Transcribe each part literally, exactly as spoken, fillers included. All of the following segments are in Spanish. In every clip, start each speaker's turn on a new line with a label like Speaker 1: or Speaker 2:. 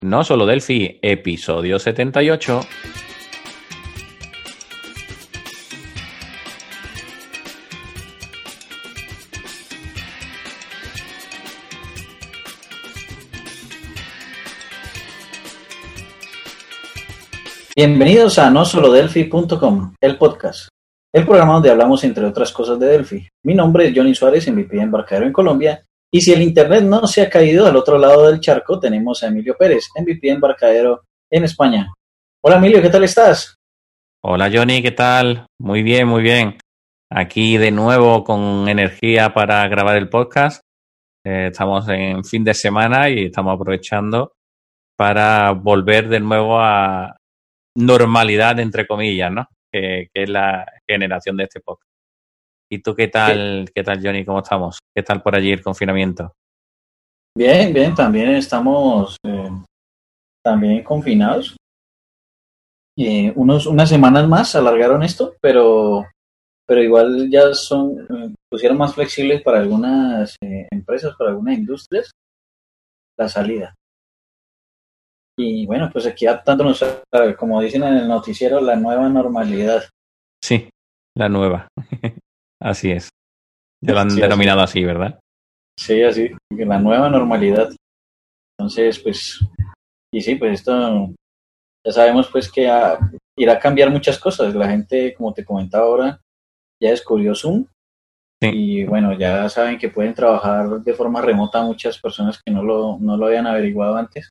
Speaker 1: No Solo Delphi, episodio setenta y ocho.
Speaker 2: Bienvenidos a no solo delphi punto com, el podcast, el programa donde hablamos entre otras cosas de Delphi. Mi nombre es Johnny Suárez, M V P de Embarcadero en Colombia, y si el internet no se ha caído al otro lado del charco, tenemos a Emilio Pérez, M V P de Embarcadero en España. Hola Emilio, ¿qué tal estás?
Speaker 1: Hola Johnny, ¿qué tal? Muy bien, muy bien. Aquí de nuevo con energía para grabar el podcast. Eh, estamos en fin de semana y estamos aprovechando para volver de nuevo a normalidad, entre comillas, ¿no? Que, que es la generación de este podcast. ¿Y tú qué tal, qué tal, Johnny? ¿Cómo estamos? ¿Qué tal por allí el confinamiento?
Speaker 2: Bien, bien, también estamos eh, también confinados. Eh, unos, unas semanas más alargaron esto, pero, pero igual ya son, eh, pusieron más flexibles para algunas eh, empresas, para algunas industrias, la salida. Y bueno, pues aquí adaptándonos a, como dicen en el noticiero, la nueva normalidad.
Speaker 1: Sí, la nueva. Así es. Ya lo han
Speaker 2: Sí,
Speaker 1: denominado
Speaker 2: así.
Speaker 1: así, ¿verdad?
Speaker 2: Sí, así, la nueva normalidad. Entonces, pues, y sí, pues esto, ya sabemos pues que a, irá a cambiar muchas cosas. La gente, como te comentaba ahora, ya descubrió Zoom.
Speaker 1: Sí.
Speaker 2: Y bueno, ya saben que pueden trabajar de forma remota muchas personas que no lo, no lo habían averiguado antes.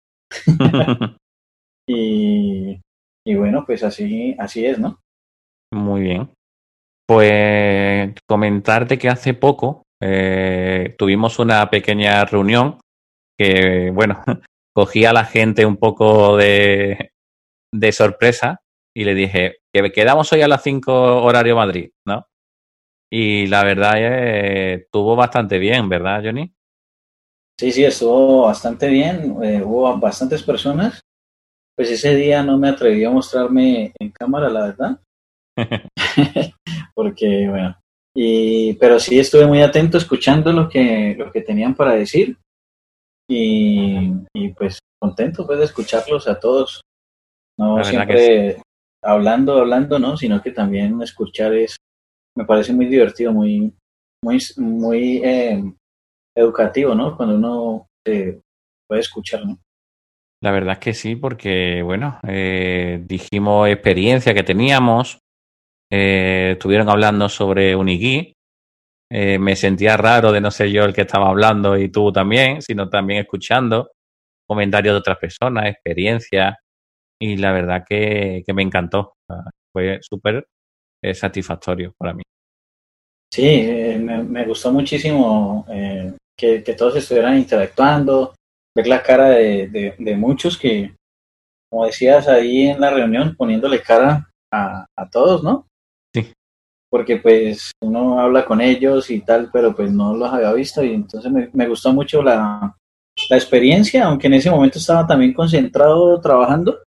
Speaker 2: y, y bueno, pues así, así es, ¿no?
Speaker 1: Muy bien. Pues comentarte que hace poco eh, tuvimos una pequeña reunión que, bueno, cogí a la gente un poco de, de sorpresa y le dije que quedamos hoy a las cinco horario Madrid, ¿no? Y la verdad eh, estuvo bastante bien, ¿verdad, Johnny?
Speaker 2: Sí, sí, estuvo bastante bien. Eh, hubo bastantes personas. Pues ese día no me atreví a mostrarme en cámara, la verdad. Porque, bueno, y, pero sí estuve muy atento escuchando lo que, lo que tenían para decir y, y pues contento pues de escucharlos a todos, no
Speaker 1: La verdad que sí.
Speaker 2: siempre hablando, hablando, ¿no? Sino que también escuchar es, me parece muy divertido, muy, muy, muy eh, educativo, ¿no? Cuando uno eh, puede escuchar, ¿no?
Speaker 1: La verdad es que sí, porque, bueno, eh, dijimos experiencia que teníamos, eh, estuvieron hablando sobre Unigui. Eh, me sentía raro de no ser yo el que estaba hablando y tú también, sino también escuchando comentarios de otras personas, experiencias, y la verdad que, que me encantó. Fue súper eh, satisfactorio para mí.
Speaker 2: Sí, eh, me, me gustó muchísimo eh, que, que todos estuvieran interactuando, ver la cara de, de, de muchos que, como decías ahí en la reunión, poniéndole cara a, a todos, ¿no?
Speaker 1: Sí.
Speaker 2: Porque pues uno habla con ellos y tal, pero pues no los había visto y entonces me, me gustó mucho la, la experiencia, aunque en ese momento estaba también concentrado trabajando,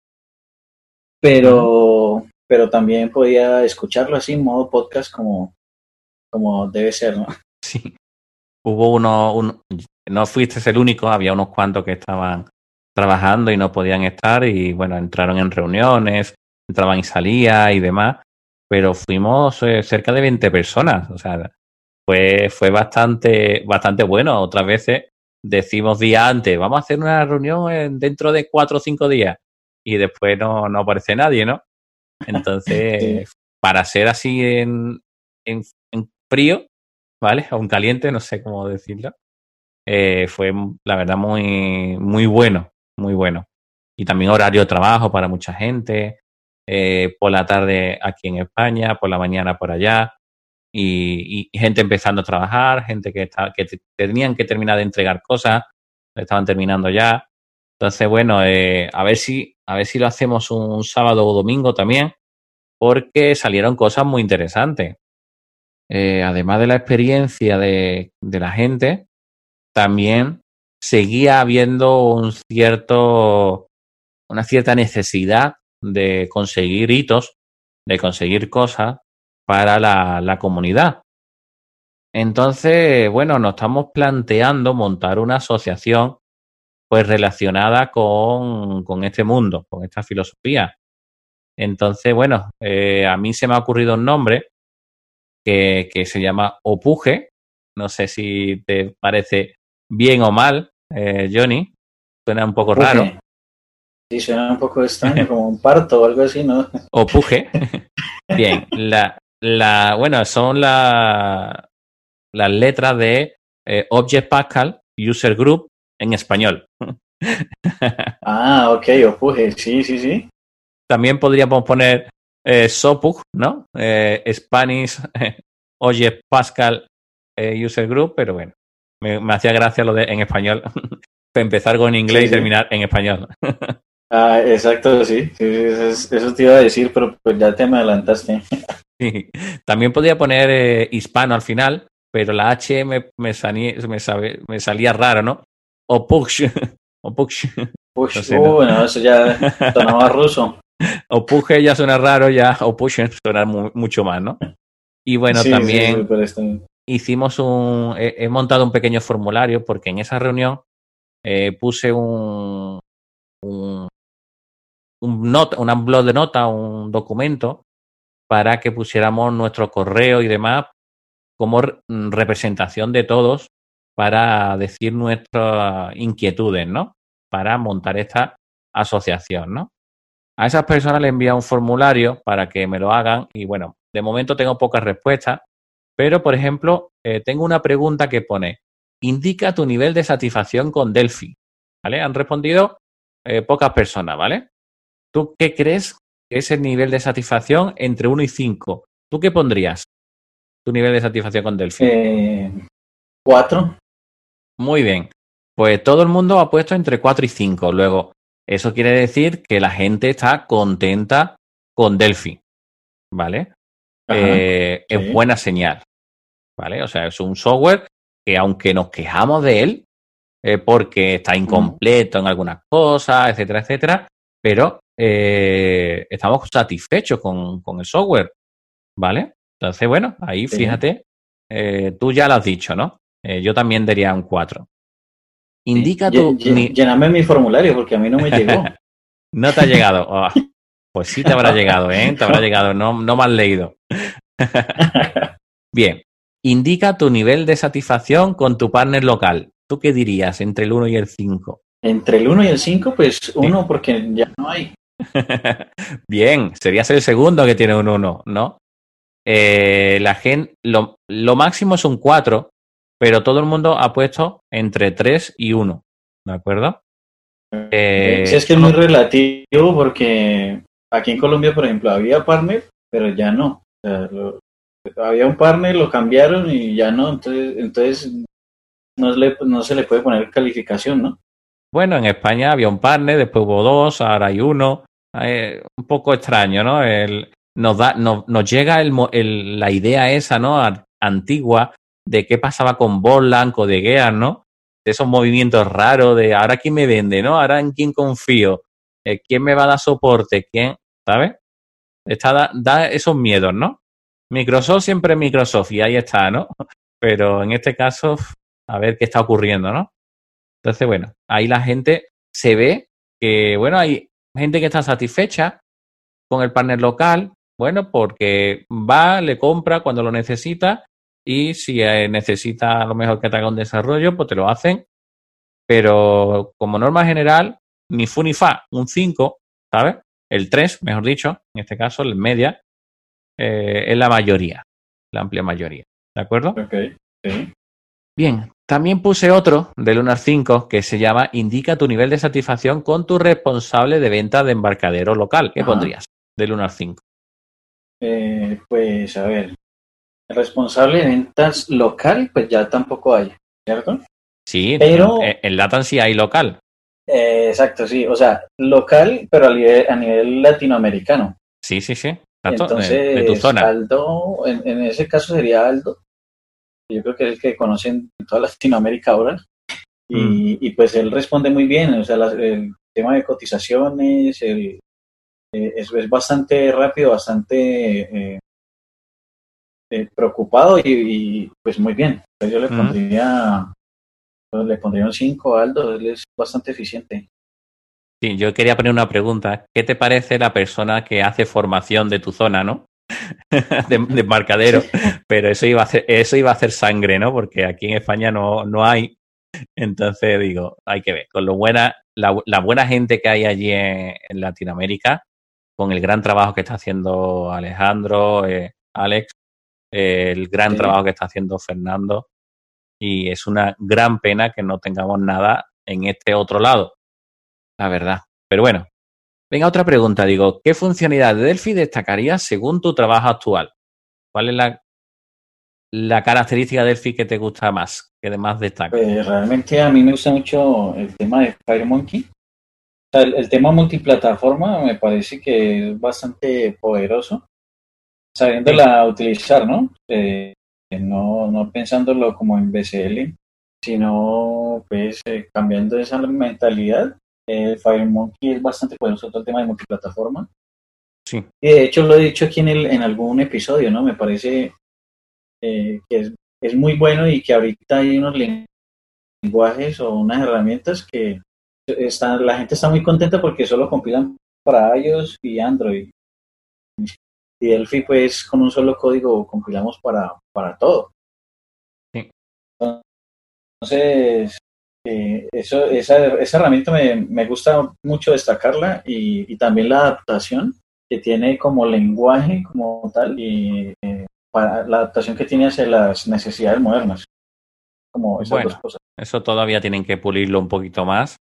Speaker 2: pero, uh-huh. pero también podía escucharlo así en modo podcast como, como debe ser, ¿no?
Speaker 1: Sí. Hubo uno, un, no fuiste el único, había unos cuantos que estaban trabajando y no podían estar y bueno, entraron en reuniones, entraban y salían y demás, pero fuimos eh, cerca de veinte personas, o sea, fue, fue bastante, bastante bueno. Otras veces decimos días antes, vamos a hacer una reunión en, dentro de cuatro o cinco días y después no, no aparece nadie, ¿no? Entonces, sí. Para ser así en, en, en frío, ¿vale? O en caliente, no sé cómo decirlo. Eh, fue, la verdad, muy, muy bueno, muy bueno. Y también horario de trabajo para mucha gente. Eh, por la tarde aquí en España, por la mañana por allá. Y, y gente empezando a trabajar, gente que, está, que tenían que terminar de entregar cosas, estaban terminando ya. Entonces, bueno, eh, a ver si a ver si lo hacemos un, un sábado o domingo también, porque salieron cosas muy interesantes. Eh, además de la experiencia de, de la gente, también seguía habiendo un cierto, una cierta necesidad de conseguir hitos, de conseguir cosas para la, la comunidad. Entonces, bueno, nos estamos planteando montar una asociación pues relacionada con, con este mundo, con esta filosofía. Entonces, bueno, eh, a mí se me ha ocurrido un nombre que, que se llama Opuje. No sé si te parece bien o mal, eh, Johnny. Suena un poco
Speaker 2: Opuje.
Speaker 1: raro.
Speaker 2: Sí, suena un poco extraño, como un parto o algo así, ¿no?
Speaker 1: Opuje. Bien, la, la, bueno, son la, las letras de eh, Object Pascal User Group en español.
Speaker 2: Ah, ok, Opuje, sí, sí, sí.
Speaker 1: También podríamos poner eh, SOPUG, ¿no? Eh, Spanish Object Pascal eh, User Group, pero bueno, me, me hacía gracia lo de en español. Empezar con inglés
Speaker 2: Sí,
Speaker 1: y
Speaker 2: sí.
Speaker 1: terminar en español.
Speaker 2: Ah, exacto, sí, sí, sí, eso, es- eso te iba a decir, pero pues ya te me adelantaste.
Speaker 1: Sí. También podría poner eh, hispano al final, pero la H me, me, salía, me, sabe- me salía raro, ¿no? O Push. O Push. No
Speaker 2: Push,
Speaker 1: sé, ¿no?
Speaker 2: uh, bueno, eso ya sonaba ruso.
Speaker 1: O Push ya suena raro, ya. O Push suena mu- mucho más, ¿no? Y bueno,
Speaker 2: Sí, sí,
Speaker 1: también
Speaker 2: súper extraño.
Speaker 1: hicimos un. He, he montado un pequeño formulario porque en esa reunión eh, puse un. un, un nota, un blog de nota, un documento para que pusiéramos nuestro correo y demás como re- representación de todos para decir nuestras inquietudes, ¿no? Para montar esta asociación, ¿no? A esas personas les envía un formulario para que me lo hagan y bueno, de momento tengo pocas respuestas, pero por ejemplo, eh, tengo una pregunta que pone, indica tu nivel de satisfacción con Delphi, ¿vale? Han respondido eh, pocas personas, ¿vale? ¿Tú qué crees que es el nivel de satisfacción entre uno y cinco? ¿Tú qué pondrías? Tu nivel de satisfacción con Delphi.
Speaker 2: Eh, cuatro.
Speaker 1: Muy bien. Pues todo el mundo ha puesto entre cuatro y cinco. Luego, eso quiere decir que la gente está contenta con Delphi, ¿vale?
Speaker 2: Ajá,
Speaker 1: Eh, es
Speaker 2: sí.
Speaker 1: buena señal, ¿vale? O sea, es un software que aunque nos quejamos de él, eh, porque está
Speaker 2: Ujú,
Speaker 1: incompleto en algunas cosas, etcétera, etcétera, pero eh, estamos satisfechos con, con el software, ¿vale? Entonces, bueno, ahí
Speaker 2: sí,
Speaker 1: fíjate, eh, tú ya lo has dicho, ¿no? Eh, yo también diría un cuatro.
Speaker 2: sí.
Speaker 1: Indica
Speaker 2: Lle-
Speaker 1: tu...
Speaker 2: lle-
Speaker 1: Ni...
Speaker 2: Lléname mi formulario porque a mí no me llegó.
Speaker 1: No te ha llegado. Oh, pues sí te habrá llegado, ¿eh? Te habrá llegado, no, no me has leído. Bien. Indica tu nivel de satisfacción con tu partner local. ¿Tú qué dirías entre el uno y el cinco?
Speaker 2: Entre el uno y el cinco, pues
Speaker 1: Sí.
Speaker 2: uno porque ya no hay.
Speaker 1: Bien, serías el segundo que tiene un uno, ¿no? Eh, la gente, lo, lo máximo es un cuatro, pero todo el mundo ha puesto entre tres y uno, ¿de acuerdo?
Speaker 2: Okay. Sí,
Speaker 1: Eh,
Speaker 2: es que es muy relativo porque aquí en Colombia, por ejemplo, había partner, pero ya no. O sea, lo- había un partner, lo cambiaron y ya no. Entonces, entonces no, le, no se le puede poner calificación, ¿no?
Speaker 1: Bueno, en España había un partner, después hubo dos, ahora hay uno. Eh, un poco extraño, ¿no? El, nos, da, nos, nos llega el, el, la idea esa, ¿no? A, antigua de qué pasaba con Borland o de Gear, ¿no? De esos movimientos raros de ahora quién me vende, ¿no? Ahora en quién confío, eh, quién me va a dar soporte, quién, ¿sabes? Está, da, da esos miedos, ¿no? Microsoft siempre es Microsoft y ahí está, ¿no? Pero en este caso, a ver qué está ocurriendo, ¿no? Entonces, bueno, ahí la gente se ve que, bueno, hay gente que está satisfecha con el partner local, bueno, porque va, le compra cuando lo necesita y si eh, necesita a lo mejor que te haga un desarrollo, pues te lo hacen, pero como norma general, ni fu ni fa, un cinco, ¿sabes? El tres, mejor dicho, en este caso, el media, eh, es la mayoría, la amplia mayoría, ¿de acuerdo?
Speaker 2: Ok, sí.
Speaker 1: Bien, también puse otro de Lunar cinco que se llama Indica tu nivel de satisfacción con tu responsable de venta de embarcadero local. ¿Qué
Speaker 2: Ajá.
Speaker 1: pondrías de Lunar cinco?
Speaker 2: Eh, pues a ver, el responsable de ventas local, pues ya tampoco hay, ¿cierto?
Speaker 1: Sí, en,
Speaker 2: Pero,
Speaker 1: en Latam sí hay local.
Speaker 2: eh, exacto, sí, o sea, local, pero a nivel, a nivel latinoamericano.
Speaker 1: Sí, sí, sí. Exacto, de, de tu
Speaker 2: Entonces,
Speaker 1: zona.
Speaker 2: Aldo, en, en ese caso sería Aldo, que yo creo que es el que conocen en toda Latinoamérica ahora,
Speaker 1: Mm.
Speaker 2: y, y pues él responde muy bien, o sea, las- el tema de cotizaciones, el, eh, es, es bastante rápido, bastante eh, eh, preocupado y, y, pues muy bien. Entonces yo le
Speaker 1: Mm.
Speaker 2: pondría Pues le pondría un cinco a Aldo, él es bastante eficiente.
Speaker 1: Sí, yo quería poner una pregunta. ¿Qué te parece la persona que hace formación de tu zona, ¿no? de, de embarcadero, pero eso iba a hacer, eso iba a hacer sangre, ¿no? Porque aquí en España no, no hay. Entonces digo, hay que ver, con lo buena, la, la buena gente que hay allí en, en Latinoamérica, con el gran trabajo que está haciendo Alejandro, eh, Alex, eh, el gran
Speaker 2: Sí.
Speaker 1: trabajo que está haciendo Fernando, y es una gran pena que no tengamos nada en este otro lado, la verdad. Pero bueno, venga, otra pregunta, digo, ¿qué funcionalidad de Delphi destacarías según tu trabajo actual? ¿Cuál es la, la característica de Delphi que te gusta más, que más destaca?
Speaker 2: Pues realmente a mí me gusta mucho el tema de FireMonkey. O sea, el, el tema multiplataforma me parece que es bastante poderoso,
Speaker 1: Sí,
Speaker 2: sabiéndola utilizar, ¿no? Eh, no, no pensándolo como en B C L, sino pues eh, cambiando esa mentalidad. El FireMonkey es bastante poderoso todo el tema de multiplataforma.
Speaker 1: sí.
Speaker 2: Y de hecho lo he dicho aquí en, el, en algún episodio, ¿no? Me parece eh, que es, es muy bueno y que ahorita hay unos lenguajes o unas herramientas que están, la gente está muy contenta porque solo compilan para iOS y Android. Y Delphi, pues con un solo código compilamos para, para todo.
Speaker 1: Sí.
Speaker 2: Entonces, eh, eso, esa, esa herramienta me, me gusta mucho destacarla y, y también la adaptación que tiene como lenguaje como tal y eh, para la adaptación que tiene hacia las necesidades modernas, como esas dos
Speaker 1: Bueno,
Speaker 2: cosas.
Speaker 1: eso todavía tienen que pulirlo un poquito más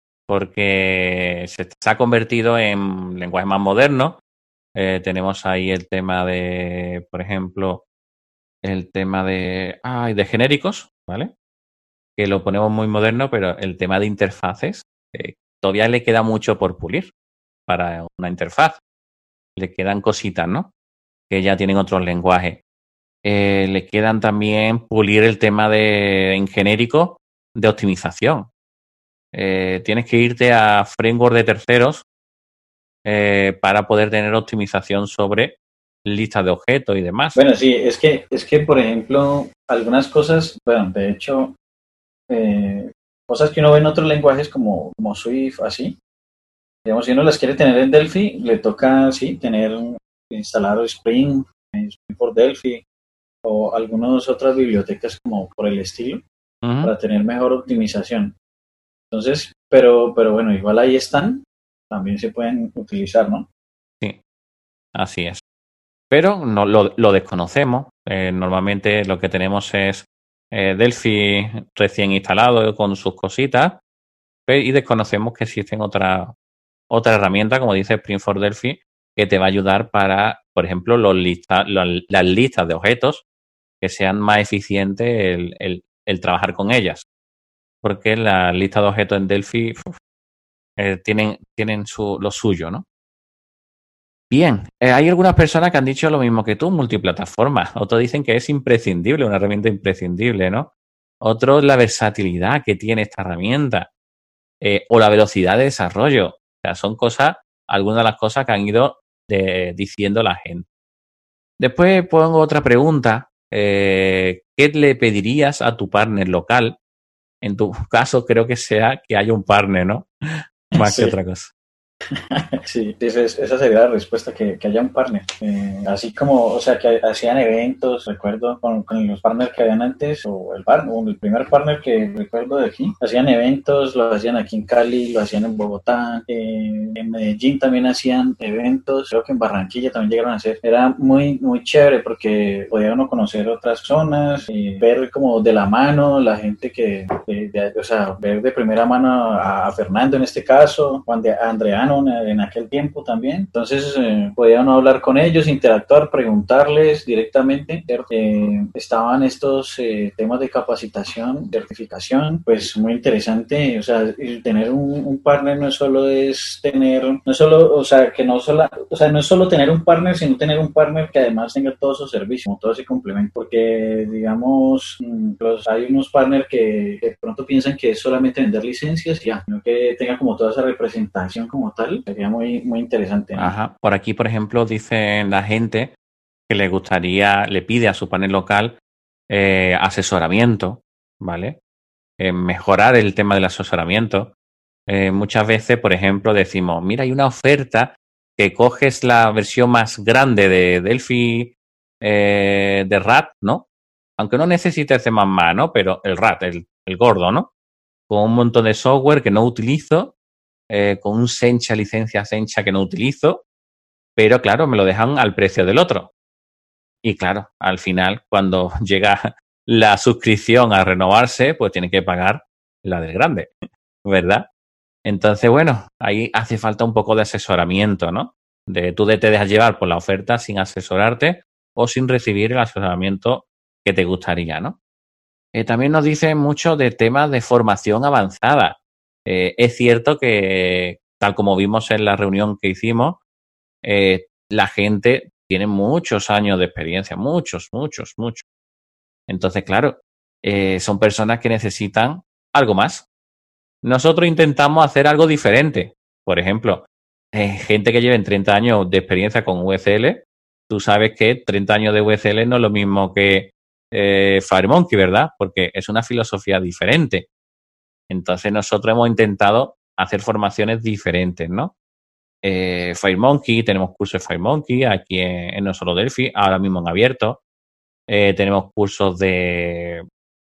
Speaker 1: porque se, se ha convertido en lenguaje más moderno. Eh, tenemos ahí el tema de, por ejemplo, el tema de, ay, de genéricos, ¿vale? Que lo ponemos muy moderno, pero el tema de interfaces eh, todavía le queda mucho por pulir para una interfaz. Le quedan cositas, ¿no? Que ya tienen otros lenguajes. Eh, le quedan también pulir el tema de en genérico de optimización. Eh, tienes que irte a framework de terceros eh, para poder tener optimización sobre listas de objetos y demás.
Speaker 2: Bueno, sí, es que, es que, por ejemplo, algunas cosas, bueno, de hecho, eh, cosas que uno ve en otros lenguajes como, como Swift, así, digamos, si uno las quiere tener en Delphi, le toca, sí, tener instalado Spring, Spring por Delphi, o algunas otras bibliotecas como por el estilo,
Speaker 1: Uh-huh.
Speaker 2: para tener mejor optimización. Entonces, pero, pero bueno, igual ahí están, también se pueden utilizar, ¿no?
Speaker 1: Sí, así es. Pero no lo, lo desconocemos. Eh, normalmente lo que tenemos es eh, Delphi recién instalado con sus cositas y desconocemos que existen otras otra herramienta, como dice Spring for Delphi, que te va a ayudar para, por ejemplo, los lista, los, las listas de objetos que sean más eficientes el, el, el trabajar con ellas. Porque las listas de objetos en Delphi uf, eh, tienen, tienen su, lo suyo, ¿no? Bien, eh, hay algunas personas que han dicho lo mismo que tú, multiplataforma. Otros dicen que es imprescindible, una herramienta imprescindible, ¿no? Otros la versatilidad que tiene esta herramienta eh, o la velocidad de desarrollo. O sea, son cosas, algunas de las cosas que han ido de, diciendo la gente. Después pongo otra pregunta. Eh, ¿Qué le pedirías a tu partner local? En tu caso, creo que sea que haya un partner, ¿no? Más que
Speaker 2: Sí.
Speaker 1: otra cosa.
Speaker 2: Sí, esa, es- esa sería la respuesta, que, que haya un partner. Eh, así como, o sea, que hacían eventos, recuerdo, con, con los partners que habían antes, o el, par, o el primer partner que recuerdo de aquí, hacían eventos, lo hacían aquí en Cali, lo hacían en Bogotá, eh, en Medellín también hacían eventos, creo que en Barranquilla también llegaron a hacer. Era muy, muy chévere porque podía uno conocer otras zonas, y ver como de la mano la gente que, de, de- o sea, ver de primera mano a, a Fernando en este caso, Juan de a Andreano en aquel tiempo también. Entonces eh, podía uno hablar con ellos, interactuar, preguntarles directamente. Eh, estaban estos eh, temas de capacitación, certificación, pues muy interesante. O sea, tener un, un partner no solo es tener, no solo, o sea, que no solo, o sea, no es solo tener un partner, sino tener un partner que además tenga todos sus servicios, todo ese complemento. Porque, digamos, los, hay unos partners que de pronto piensan que es solamente vender licencias y ya, sino que tenga como toda esa representación como tal, sería muy, muy interesante, ¿no?
Speaker 1: Ajá. Por aquí, por ejemplo, dicen la gente que le gustaría, le pide a su panel local eh, asesoramiento, ¿vale? eh, mejorar el tema del asesoramiento. Eh, muchas veces, por ejemplo, decimos, mira, hay una oferta que coges la versión más grande de Delphi eh, de R A T, ¿no? Aunque no necesites C más más, ¿no? Pero el R A T, el, el gordo, ¿no? Con un montón de software que no utilizo, eh, con un Sencha, licencia Sencha que no utilizo, pero claro, me lo dejan al precio del otro. Y claro, al final, cuando llega la suscripción a renovarse, pues tiene que pagar la del grande, ¿verdad? Entonces, bueno, ahí hace falta un poco de asesoramiento, ¿no? De tú te dejas llevar por la oferta sin asesorarte o sin recibir el asesoramiento que te gustaría, ¿no? Eh, también nos dicen mucho de temas de formación avanzada. Eh, es cierto que, tal como vimos en la reunión que hicimos, eh, la gente tiene muchos años de experiencia, muchos, muchos, muchos. Entonces, claro, eh, son personas que necesitan algo más. Nosotros intentamos hacer algo diferente. Por ejemplo, eh, gente que lleven treinta años de experiencia con V C L, tú sabes que treinta años de V C L no es lo mismo que eh, FireMonkey, ¿verdad? Porque es una filosofía diferente. Entonces nosotros hemos intentado hacer formaciones diferentes, ¿no? Eh, FireMonkey, tenemos cursos de FireMonkey aquí en, en No Solo Delphi, ahora mismo en abierto. Eh, tenemos cursos de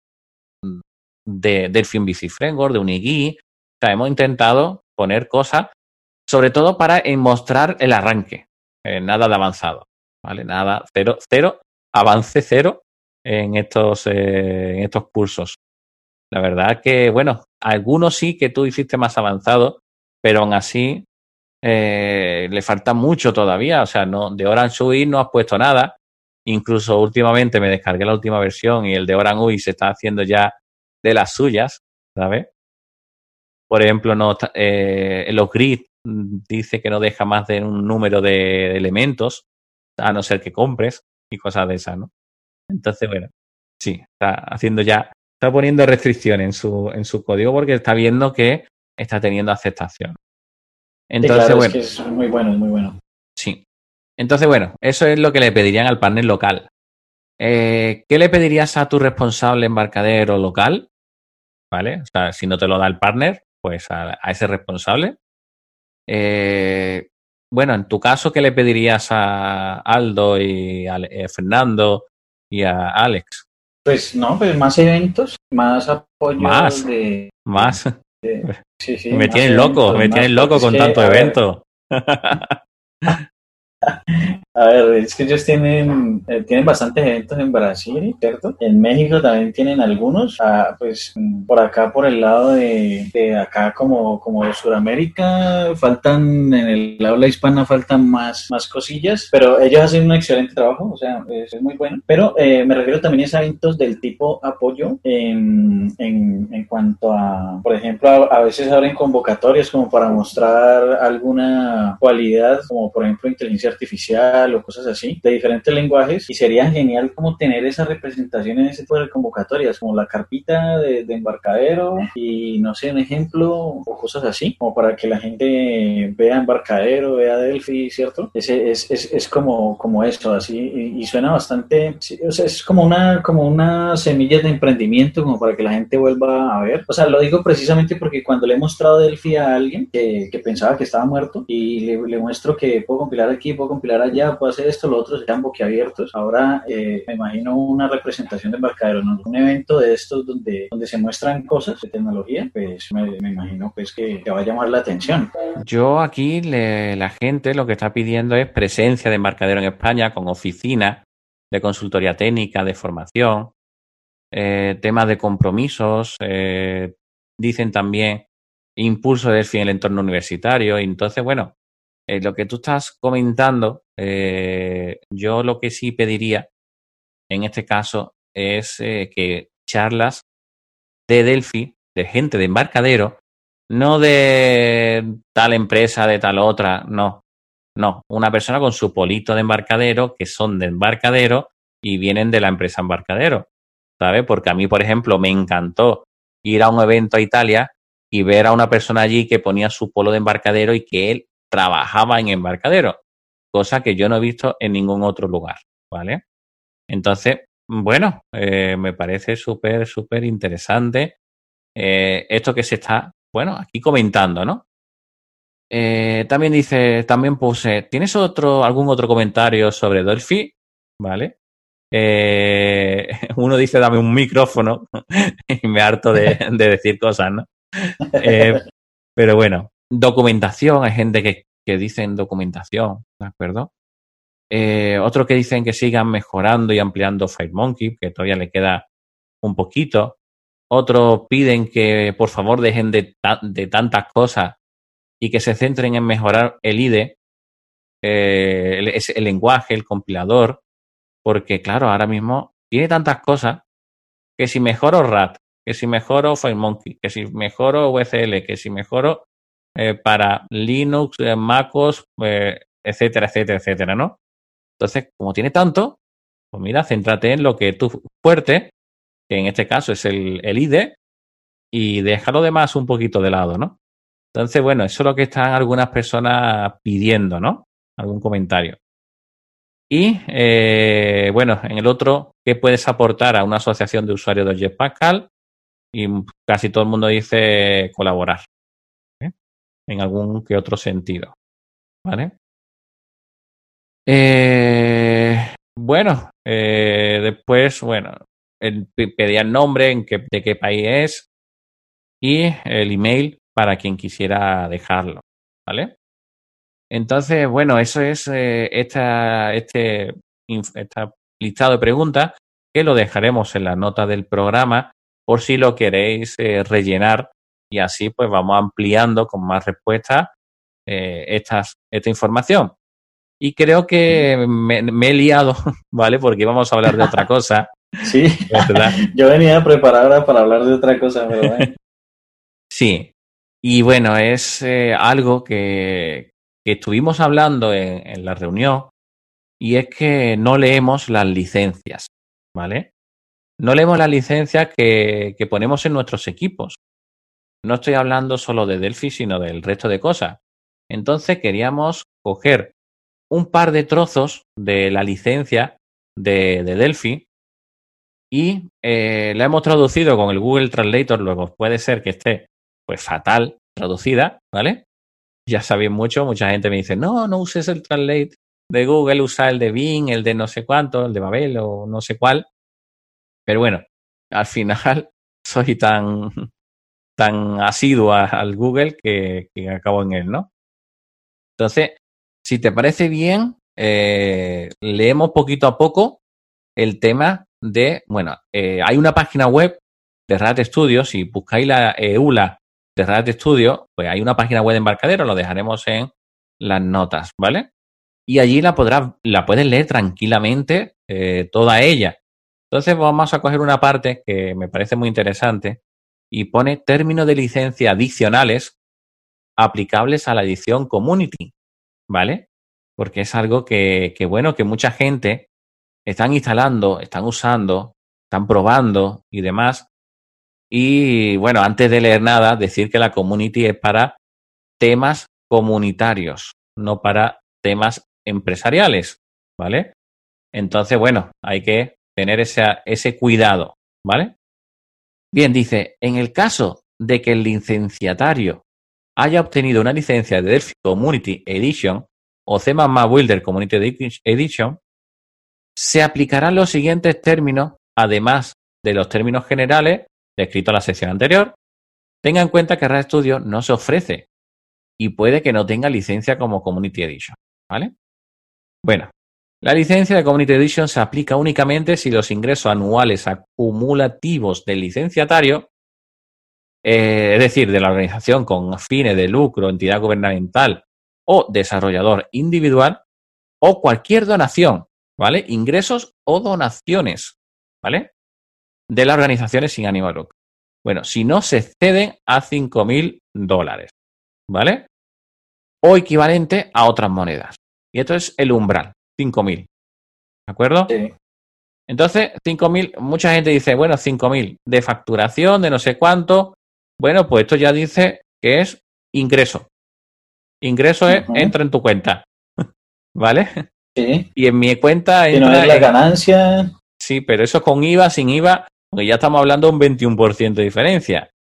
Speaker 1: de Delphi en B C Framework, de Unigui. O sea, hemos intentado poner cosas, sobre todo para mostrar el arranque. Eh, nada de avanzado, ¿vale? Nada, cero, cero, avance cero en estos, eh, en estos cursos. La verdad que, bueno, algunos sí que tú hiciste más avanzado, pero aún así eh, le falta mucho todavía. O sea, no, de Orange U I no has puesto nada. Incluso últimamente me descargué la última versión y el de Orange U I se está haciendo ya de las suyas, ¿sabes? Por ejemplo, no, eh, en los grid dice que no deja más de un número de elementos, a no ser que compres y cosas de esas, ¿no? Entonces, bueno, sí, está haciendo ya, está poniendo restricciones en su, en su código porque está viendo que está teniendo aceptación. Entonces,
Speaker 2: sí, claro,
Speaker 1: bueno.
Speaker 2: Es que es muy bueno, es muy bueno.
Speaker 1: Sí. Entonces, bueno, eso es lo que le pedirían al partner local. Eh, ¿Qué le pedirías a tu responsable embarcadero local? ¿Vale? O sea, si no te lo da el partner, pues a, a ese responsable. Eh, bueno, en tu caso, ¿qué le pedirías a Aldo y a, a Fernando y a Alex?
Speaker 2: Pues no, pues más eventos, más apoyo
Speaker 1: más,
Speaker 2: de...
Speaker 1: Más.
Speaker 2: de sí, sí,
Speaker 1: me
Speaker 2: más
Speaker 1: tienen loco,
Speaker 2: eventos,
Speaker 1: me
Speaker 2: más,
Speaker 1: tienen loco con
Speaker 2: que,
Speaker 1: tanto evento.
Speaker 2: A ver, es que ellos tienen, eh, tienen bastantes eventos en Brasil, ¿cierto? En México también tienen algunos. Ah, pues por acá, por el lado de, de acá, como, como de Sudamérica, faltan, en el habla hispana faltan más, más cosillas, pero ellos hacen un excelente trabajo, o sea, es, es muy bueno. Pero eh, me refiero también a eventos del tipo apoyo en, en, en cuanto a, por ejemplo, a, a veces abren convocatorias como para mostrar alguna cualidad, como por ejemplo inteligencia artificial o cosas así, de diferentes lenguajes, y sería genial como tener esa representación en ese tipo de convocatorias, como la carpita de, de embarcadero y no sé, un ejemplo o cosas así, como para que la gente vea embarcadero, vea Delphi, ¿cierto? Ese es, es, es como, como esto, así, y, y suena bastante, sí, o sea, es como una, como una semilla de emprendimiento, como para que la gente vuelva a ver. O sea, lo digo precisamente porque cuando le he mostrado Delphi a alguien que, que pensaba que estaba muerto y le, le muestro que puedo compilar aquí, puedo compilar allá, puedo hacer esto, lo otro, se quedan boquiabiertos. Ahora eh, me imagino una representación de embarcadero, ¿no? Un evento de estos donde, donde se muestran cosas de tecnología, pues me, me imagino pues que, que va a llamar la atención.
Speaker 1: Yo aquí, le, la gente lo que está pidiendo es presencia de embarcadero en España con oficinas de consultoría técnica, de formación, eh, temas de compromisos, eh, dicen también impulso de Delphi en el entorno universitario. Y entonces, bueno, eh, lo que tú estás comentando, eh, yo lo que sí pediría en este caso es eh, que charlas de Delphi, de gente de embarcadero, no de tal empresa, de tal otra, no, no, una persona con su polito de embarcadero, que son de embarcadero y vienen de la empresa embarcadero, ¿sabes? Porque a mí, por ejemplo, me encantó ir a un evento a Italia y ver a una persona allí que ponía su polo de embarcadero y que él trabajaba en embarcadero, cosa que yo no he visto en ningún otro lugar, ¿vale? Entonces, bueno, eh, me parece súper, súper interesante eh, esto que se está, bueno, aquí comentando, ¿no? Eh, también dice, también puse, ¿tienes otro, algún otro comentario sobre Delphi? ¿Vale? Eh, uno dice, dame un micrófono y me harto de, de decir cosas, ¿no? Eh, pero bueno, documentación, hay gente que, que dicen documentación, ¿de acuerdo? Eh, otros que dicen que sigan mejorando y ampliando FireMonkey, que todavía le queda un poquito. Otros piden que por favor dejen de, ta de tantas cosas y que se centren en mejorar el I D E, eh, el, el lenguaje, el compilador, porque claro, ahora mismo tiene tantas cosas que si mejoro R A T, que si mejoro FireMonkey, que si mejoro U C L, que si mejoro eh, para Linux, eh, MacOS, eh, etcétera, etcétera, etcétera, ¿no? Entonces, como tiene tanto, pues mira, céntrate en lo que tú fuerte, que en este caso es el, el I D E, y deja lo demás un poquito de lado, ¿no? Entonces, bueno, eso es lo que están algunas personas pidiendo, ¿no? Algún comentario. Y, eh, bueno, en el otro, ¿qué puedes aportar a una asociación de usuarios de Jetpack? Y casi todo el mundo dice colaborar, ¿eh? En algún que otro sentido, ¿vale? Eh, bueno, eh, después, bueno, el, pedía el nombre, en qué, de qué país es y el email para quien quisiera dejarlo, ¿vale? Entonces, bueno, eso es eh, esta, este, esta listado de preguntas que lo dejaremos en la nota del programa por si lo queréis eh, rellenar y así pues vamos ampliando con más respuestas eh, estas, esta información. Y creo que me, me he liado, ¿vale? Porque íbamos a hablar de otra cosa.
Speaker 2: Sí, ¿verdad? Yo venía preparada para hablar de otra cosa, pero bueno.
Speaker 1: Sí, y bueno, es eh, algo que, que estuvimos hablando en, en la reunión y es que no leemos las licencias, ¿vale? No leemos las licencias que, que ponemos en nuestros equipos. No estoy hablando solo de Delphi, sino del resto de cosas. Entonces queríamos coger un par de trozos de la licencia de, de Delphi y eh, la hemos traducido con el Google Translator. Luego puede ser que esté pues fatal traducida, ¿vale? Ya sabéis mucho, mucha gente me dice, no, no uses el Translate de Google, usa el de Bing, el de no sé cuánto, el de Babel o no sé cuál. Pero bueno, al final soy tan, tan asiduo al Google que, que acabo en él, ¿no? Entonces, si te parece bien, eh, leemos poquito a poco el tema de, bueno, eh, hay una página web de Red Hat Studio, si buscáis la EULA de Red Hat Studio, pues hay una página web de Embarcadero, lo dejaremos en las notas, ¿vale? Y allí la podrás, la puedes leer tranquilamente, eh, toda ella. Entonces vamos a coger una parte que me parece muy interesante y pone términos de licencia adicionales aplicables a la edición Community, ¿vale? Porque es algo que, que bueno, que mucha gente están instalando, están usando, están probando y demás. Y bueno, antes de leer nada, decir que la community es para temas comunitarios, no para temas empresariales, ¿vale? Entonces, bueno, hay que tener ese, ese cuidado, ¿vale? Bien, dice, en el caso de que el licenciatario haya obtenido una licencia de Delphi Community Edition o C++ Builder Community Edition, se aplicarán los siguientes términos, además de los términos generales descritos en la sección anterior. Tenga en cuenta que Red Hat Studio no se ofrece y puede que no tenga licencia como Community Edition, ¿vale? Bueno, la licencia de Community Edition se aplica únicamente si los ingresos anuales acumulativos del licenciatario, eh, es decir, de la organización con fines de lucro, entidad gubernamental o desarrollador individual, o cualquier donación, ¿vale? Ingresos o donaciones, ¿vale? De las organizaciones sin ánimo de lucro. Bueno, si no se exceden a cinco mil dólares, ¿vale? O equivalente a otras monedas. Y esto es el umbral, cinco mil. ¿De acuerdo?
Speaker 2: Sí.
Speaker 1: Entonces, cinco mil, mucha gente dice, bueno, cinco mil de facturación, de no sé cuánto. Bueno, pues esto ya dice que es ingreso. Ingreso es, uh-huh. Entra en tu cuenta. ¿Vale?
Speaker 2: Sí.
Speaker 1: Y en mi cuenta
Speaker 2: entra... Que no es la ganancia.
Speaker 1: Sí, pero eso con I V A, sin I V A, porque ya estamos hablando de un veintiuno por ciento de diferencia.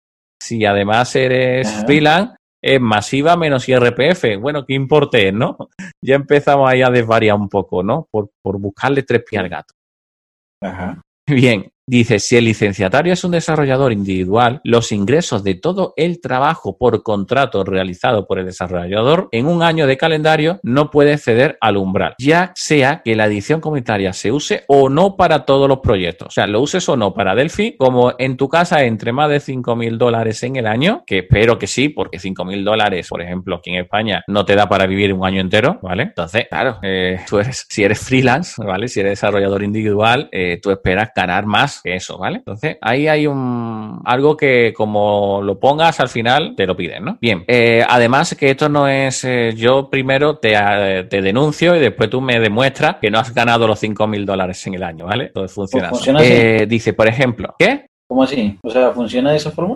Speaker 1: Si además eres
Speaker 2: Ajá.
Speaker 1: freelance, es masiva menos I R P F. Bueno, ¿qué importe es, no? Ya empezamos ahí a desvariar un poco, ¿no? Por, por buscarle tres pies al gato.
Speaker 2: Ajá.
Speaker 1: Bien, dice, si el licenciatario es un desarrollador individual, los ingresos de todo el trabajo por contrato realizado por el desarrollador en un año de calendario no puede exceder al umbral, ya sea que la edición comunitaria se use o no para todos los proyectos. O sea, lo uses o no para Delphi, como en tu casa entre más de cinco mil dólares en el año, que espero que sí, porque cinco mil dólares, por ejemplo, aquí en España, no te da para vivir un año entero, ¿vale? Entonces, claro, eh, tú eres, si eres freelance, ¿vale? Si eres desarrollador individual, eh, tú esperas ganar más que eso, ¿vale? Entonces, ahí hay un algo que como lo pongas al final, te lo piden, ¿no? Bien, eh, además que esto no es, eh, yo primero te, eh, te denuncio y después tú me demuestras que no has ganado los cinco mil dólares en el año, ¿vale? Entonces funciona,
Speaker 2: Pues funciona
Speaker 1: así.
Speaker 2: así.
Speaker 1: Eh, dice, por ejemplo, ¿qué?
Speaker 2: ¿Cómo así? O sea, ¿funciona de esa forma?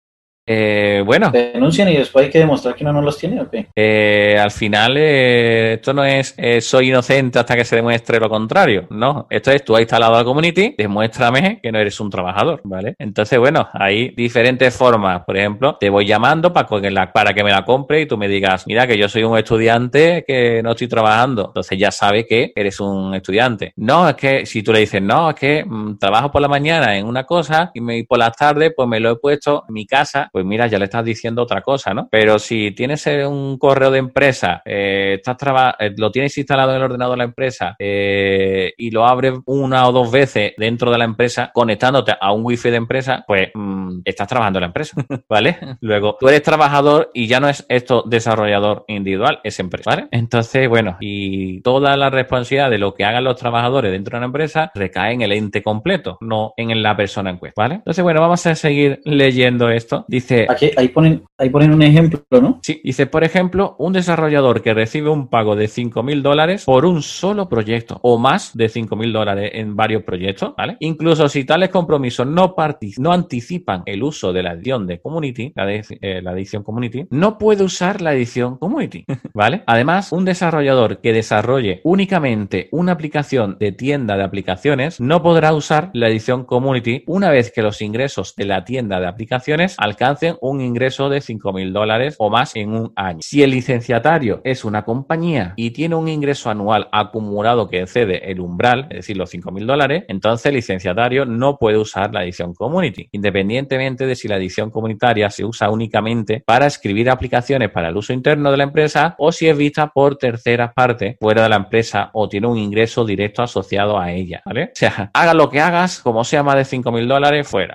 Speaker 1: Eh, bueno,
Speaker 2: ¿Te denuncian y después hay que demostrar que uno no los tiene o qué?
Speaker 1: eh, al final eh, esto no es eh, soy inocente hasta que se demuestre lo contrario, no, esto es tú has instalado la community, demuéstrame que no eres un trabajador, ¿vale? Entonces, bueno, hay diferentes formas, por ejemplo, te voy llamando para que, la, para que me la compre y tú me digas, mira que yo soy un estudiante que no estoy trabajando, entonces ya sabe que eres un estudiante. No, es que si tú le dices, no, es que mmm, trabajo por la mañana en una cosa y, me, y por las tardes pues me lo he puesto en mi casa, pues mira, ya le estás diciendo otra cosa, ¿no? Pero si tienes un correo de empresa, eh, estás traba eh, lo tienes instalado en el ordenador de la empresa eh, y lo abres una o dos veces dentro de la empresa conectándote a un wifi de empresa, pues mmm, estás trabajando en la empresa, ¿vale? Luego, tú eres trabajador y ya no es esto desarrollador individual, es empresa, ¿vale? Entonces, bueno, y toda la responsabilidad de lo que hagan los trabajadores dentro de una empresa recae en el ente completo, no en la persona en cuestión, ¿vale? Entonces, bueno, vamos a seguir leyendo esto. Dice...
Speaker 2: Aquí, ahí ponen, ahí ponen un ejemplo, ¿no?
Speaker 1: Sí, dice, por ejemplo, un desarrollador que recibe un pago de cinco mil dólares por un solo proyecto o más de cinco mil dólares en varios proyectos, ¿vale? Incluso si tales compromisos no, no anticipan el uso de la edición de Community, la, de, eh, la edición Community, no puede usar la edición Community, ¿vale? Además, un desarrollador que desarrolle únicamente una aplicación de tienda de aplicaciones no podrá usar la edición Community una vez que los ingresos de la tienda de aplicaciones alcancen un ingreso de cinco mil dólares o más en un año. Si el licenciatario es una compañía y tiene un ingreso anual acumulado que excede el umbral, es decir, los cinco mil dólares, entonces el licenciatario no puede usar la edición Community, independientemente de si la edición comunitaria se usa únicamente para escribir aplicaciones para el uso interno de la empresa o si es vista por terceras partes fuera de la empresa o tiene un ingreso directo asociado a ella, ¿vale? O sea, hagas lo que hagas, como sea más de cinco mil dólares, fuera.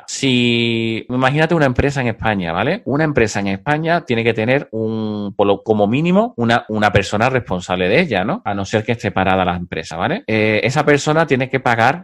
Speaker 1: Si, imagínate una empresa en España, ¿vale? Una empresa en España tiene que tener un, como mínimo, una, una persona responsable de ella, ¿no? A no ser que esté parada la empresa, ¿vale? Eh, esa persona tiene que pagar,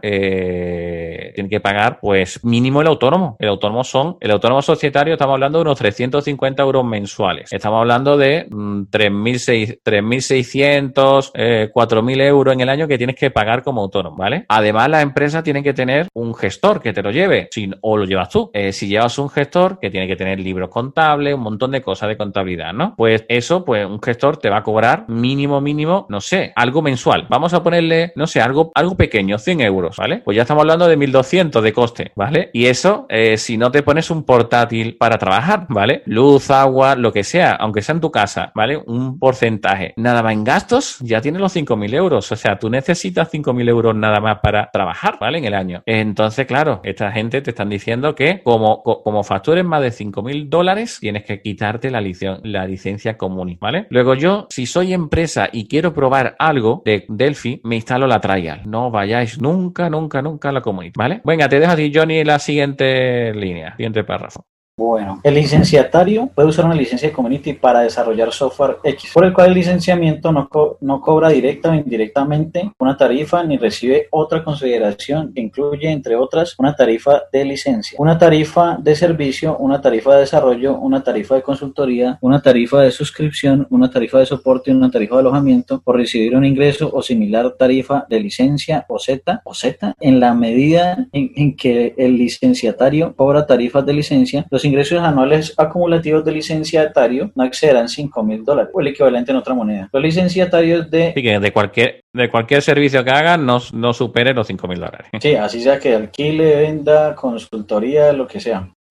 Speaker 1: eh, tiene que pagar, pues, mínimo el autónomo. El autónomo son, el autónomo societario, estamos hablando de unos trescientos cincuenta euros mensuales. Estamos hablando de mmm, tres mil seiscientos, eh, cuatro mil euros en el año que tienes que pagar como autónomo, ¿vale? Además, la empresa tiene que tener un gestor que te lo lleve, si, o lo llevas tú. Eh, si llevas un gestor que tiene que tener libros contables, un montón de cosas de contabilidad, ¿no? Pues eso, pues un gestor te va a cobrar mínimo, mínimo, no sé, algo mensual. Vamos a ponerle, no sé, algo, algo pequeño, cien euros, ¿vale? Pues ya estamos hablando de mil doscientos de coste, ¿vale? Y eso, eh, si no te pones un portátil para trabajar, ¿vale? Luz, agua, lo que sea, aunque sea en tu casa, ¿vale? Un porcentaje. Nada más en gastos, ya tienes los cinco mil euros. O sea, tú necesitas cinco mil euros nada más para trabajar, ¿vale? En el año. Entonces, claro, esta gente te están diciendo que como, como factures más de cinco mil dólares, tienes que quitarte la, licen la licencia común, ¿vale? Luego yo, si soy empresa y quiero probar algo de Delphi, me instalo la trial. No vayáis nunca, nunca, nunca a la community, ¿vale? Venga, te dejo a ti, Johnny, la siguiente línea, siguiente párrafo.
Speaker 2: Bueno, el licenciatario puede usar una licencia de Community para desarrollar software X, por el cual el licenciamiento no, co no cobra directa o indirectamente una tarifa ni recibe otra consideración que incluye, entre otras, una tarifa de licencia, una tarifa de servicio, una tarifa de desarrollo, una tarifa de consultoría, una tarifa de suscripción, una tarifa de soporte y una tarifa de alojamiento por recibir un ingreso o similar tarifa de licencia o Z, o Z, en la medida en, en que el licenciatario cobra tarifas de licencia. Los ingresos anuales acumulativos del licenciatario no excederán cinco mil dólares o el equivalente en otra moneda. Los licenciatarios de...
Speaker 1: Sí, que de cualquier, de cualquier servicio que hagan no, no supere los cinco mil dólares.
Speaker 2: Sí, así sea que alquile, venda, consultoría, lo que sea.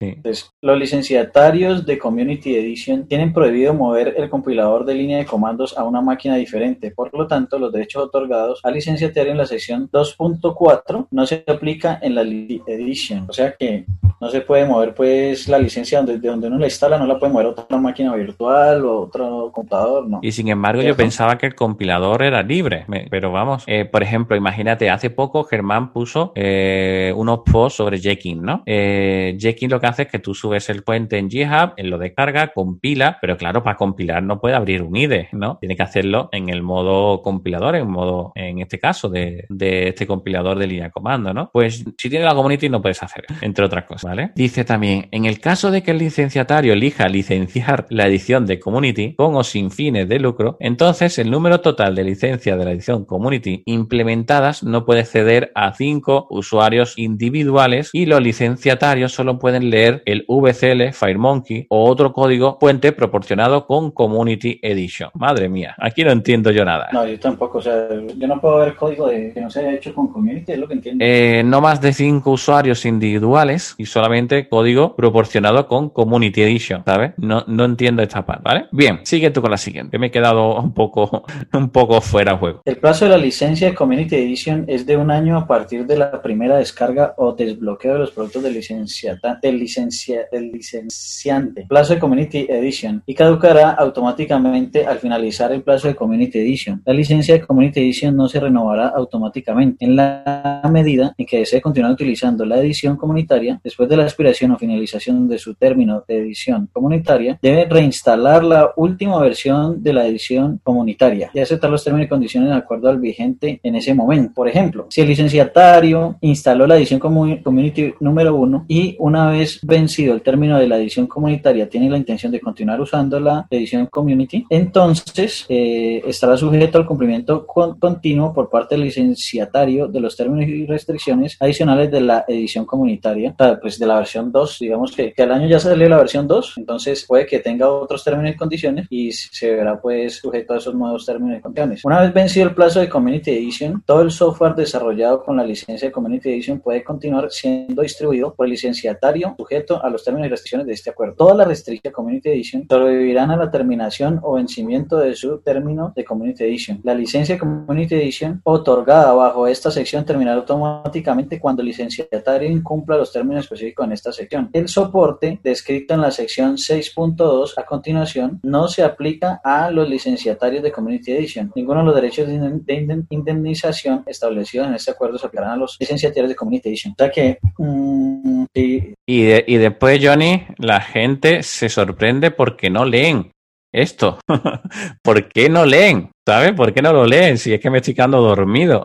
Speaker 1: Sí.
Speaker 2: Entonces, los licenciatarios de Community Edition tienen prohibido mover el compilador de línea de comandos a una máquina diferente. Por lo tanto, los derechos otorgados al licenciatario en la sección dos punto cuatro no se aplica en la Edition. O sea que no se puede mover pues la licencia donde, de donde uno la instala, no la puede mover a otra máquina virtual o otro computador, no.
Speaker 1: Y sin embargo, yo pensaba que el compilador era libre. Pero vamos, eh, por ejemplo, imagínate, hace poco Germán puso eh, unos posts sobre Jenkins, ¿no? Eh, Jenkins lo que hace es que tú subes el puente en GitHub, él lo descarga, compila, pero claro, para compilar no puede abrir un I D E, ¿no? Tiene que hacerlo en el modo compilador, en modo, en este caso, de, de este compilador de línea de comando, ¿no? Pues si tienes la community no puedes hacer, entre otras cosas, ¿vale? Dice también, en el caso de que el licenciatario elija licenciar la edición de community con o sin fines de lucro, entonces el número total de licencias de la edición community implementadas no puede exceder a cinco usuarios individuales y los licenciatarios solo pueden leer el V C L, FireMonkey o otro código fuente proporcionado con Community Edition. Madre mía, aquí no entiendo yo nada.
Speaker 2: No, yo tampoco, o sea, yo no puedo ver código de, que no se haya hecho con Community, es lo que entiendo.
Speaker 1: Eh, no más de cinco usuarios individuales y solamente código proporcionado con Community Edition, ¿sabes? No, no entiendo esta parte, ¿vale? Bien, sigue tú con la siguiente, me he quedado un poco, un poco fuera de juego.
Speaker 2: El plazo de la licencia de Community Edition es de un año a partir de la primera descarga o desbloqueo de los productos del, licenciata, del, licencia, del licenciante. Plazo de Community Edition y caducará automáticamente al finalizar el plazo de Community Edition. La licencia de Community Edition no se renovará automáticamente en la medida en que desee continuar utilizando la edición comunitaria. Después de la expiración o finalización de su término de edición comunitaria, debe reinstalar la última versión de la edición comunitaria y aceptar los términos y condiciones de acuerdo al vigente en ese momento. Por ejemplo, si el licenciatario instaló la edición Community número uno y una vez vencido el término de la edición comunitaria tiene la intención de continuar usando la edición Community, entonces eh, estará sujeto al cumplimiento con, continuo por parte del licenciatario de los términos y restricciones adicionales de la edición comunitaria, o sea, pues de la versión dos, digamos que, que al año ya salió la versión dos, entonces puede que tenga otros términos y condiciones y se verá pues sujeto a esos nuevos términos y condiciones. Una vez vencido el plazo de Community Edition, todo el software desarrollado con la licencia de Community Edition puede continuar siendo distribuido por el licenciatario sujeto a los términos y restricciones de este acuerdo. Todas las restricciones de Community Edition sobrevivirán a la terminación o vencimiento de su término de Community Edition. La licencia de Community Edition otorgada bajo esta sección terminará automáticamente cuando el licenciatario incumpla los términos específicos en esta sección. El soporte descrito en la sección seis punto dos a continuación no se aplica a los licenciatarios de Community Edition. Ninguno de los derechos de indemnización establecidos en este acuerdo se aplicarán a los licenciatarios de Community Edition. O sea que... Mmm, sí.
Speaker 1: y, de, y después, Johnny, la gente se sorprende porque no leen esto. ¿Por qué no leen? ¿Sabes? ¿Por qué no lo leen? Si es que me estoy quedando dormido.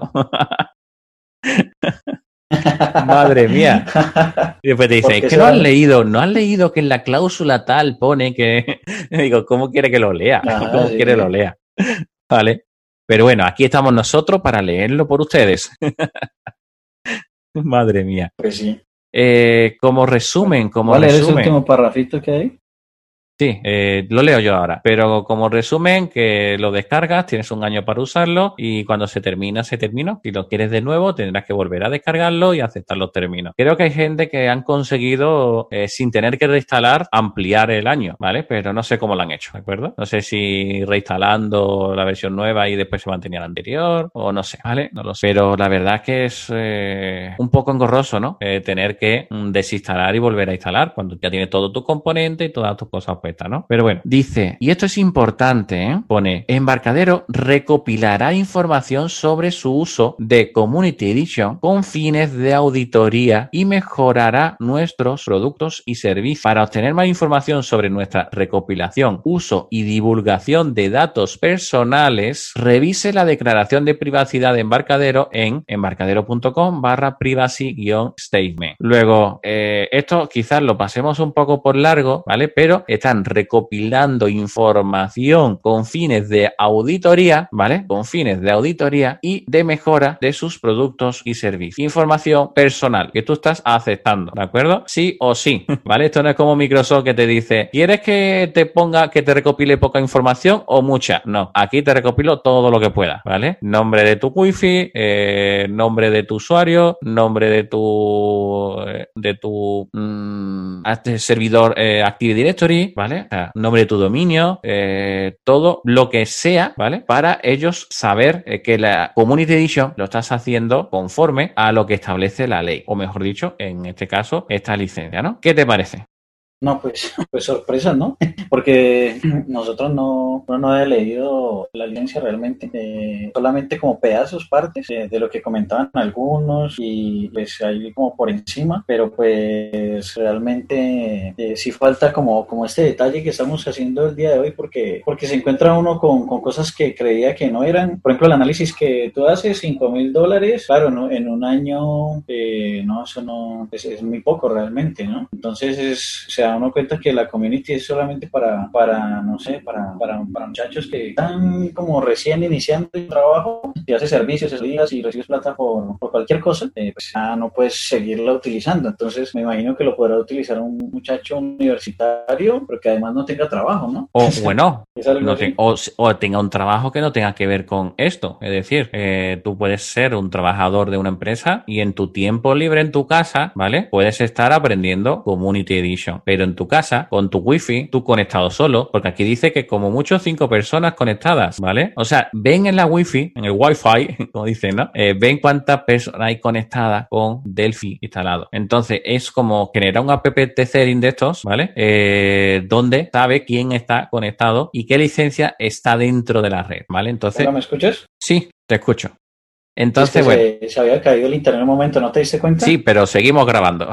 Speaker 1: Madre mía. Y después te dice, es que no has leído, no has leído que en la cláusula tal pone que... Digo, ¿cómo quiere que lo lea? Ah, ¿Cómo sí, quiere que lo lea? Vale. Pero bueno, aquí estamos nosotros para leerlo por ustedes. Madre mía.
Speaker 2: Pues sí.
Speaker 1: Eh, como resumen, como
Speaker 2: ¿Cuál
Speaker 1: resumen.
Speaker 2: es el último parrafito que hay?
Speaker 1: Sí, eh, lo leo yo ahora, pero como resumen, que lo descargas, tienes un año para usarlo y cuando se termina, se terminó. Si lo quieres de nuevo, tendrás que volver a descargarlo y aceptar los términos. Creo que hay gente que han conseguido, eh, sin tener que reinstalar, ampliar el año, ¿vale? Pero no sé cómo lo han hecho, ¿de acuerdo? No sé si reinstalando la versión nueva y después se mantenía la anterior, o no sé, ¿vale? No lo sé. Pero la verdad es que es eh, un poco engorroso, ¿no? Eh, tener que mm, desinstalar y volver a instalar cuando ya tienes todo tu componente y todas tus cosas. ¿No? Pero bueno, dice, y esto es importante, ¿eh? Pone, Embarcadero recopilará información sobre su uso de Community Edition con fines de auditoría y mejorará nuestros productos y servicios. Para obtener más información sobre nuestra recopilación, uso y divulgación de datos personales, revise la declaración de privacidad de Embarcadero en embarcadero.com barra privacy guión statement. Luego, eh, esto quizás lo pasemos un poco por largo, ¿vale? Pero está están recopilando información con fines de auditoría, ¿vale? Con fines de auditoría y de mejora de sus productos y servicios. Información personal que tú estás aceptando, ¿de acuerdo? Sí o sí, ¿vale? Esto no es como Microsoft que te dice, ¿quieres que te ponga, que te recopile poca información o mucha? No, aquí te recopilo todo lo que pueda, ¿vale? Nombre de tu wifi, eh, nombre de tu usuario, nombre de tu de tu mmm, servidor eh, Active Directory, ¿vale? O sea, nombre de tu dominio, eh, todo lo que sea, ¿vale? Para ellos saber eh, que la Community Edition lo estás haciendo conforme a lo que establece la ley, o mejor dicho, en este caso, esta licencia, ¿no? ¿Qué te parece?
Speaker 2: No, pues, pues sorpresa, ¿no? Porque nosotros no, no, no he leído la licencia realmente, eh, solamente como pedazos, partes eh, de lo que comentaban algunos y pues ahí como por encima, pero pues realmente eh, sí falta como, como este detalle que estamos haciendo el día de hoy porque, porque se encuentra uno con, con cosas que creía que no eran. Por ejemplo, el análisis que tú haces, cinco mil dólares, claro, ¿no? En un año, eh, no, eso no, es, es muy poco realmente, ¿no? Entonces es, o sea, uno cuenta que la community es solamente para, para no sé, para, para, para muchachos que están como recién iniciando el trabajo y haces servicios, días y recibes plata por, por cualquier cosa, eh, pues ya no puedes seguirla utilizando. Entonces me imagino que lo podrá utilizar un muchacho universitario, pero que además no tenga trabajo, ¿no?
Speaker 1: O bueno, no te, o, o tenga un trabajo que no tenga que ver con esto. Es decir, eh, tú puedes ser un trabajador de una empresa y en tu tiempo libre en tu casa, ¿vale? Puedes estar aprendiendo Community Edition, pero en tu casa casa, con tu wifi, tú conectado solo, porque aquí dice que como mucho cinco personas conectadas, ¿vale? O sea, ven en la wifi, en el wifi, como dicen, ¿no? Eh, ven cuántas personas hay conectadas con Delphi instalado. Entonces, es como generar un app tethering de estos, ¿vale? Eh, donde sabe quién está conectado y qué licencia está dentro de la red, ¿vale? Entonces...
Speaker 2: ¿Hola, me escuchas?
Speaker 1: Sí, te escucho. Entonces,
Speaker 2: es que
Speaker 1: bueno.
Speaker 2: Se, se había caído el internet en un momento, ¿no te diste cuenta?
Speaker 1: Sí, pero seguimos grabando.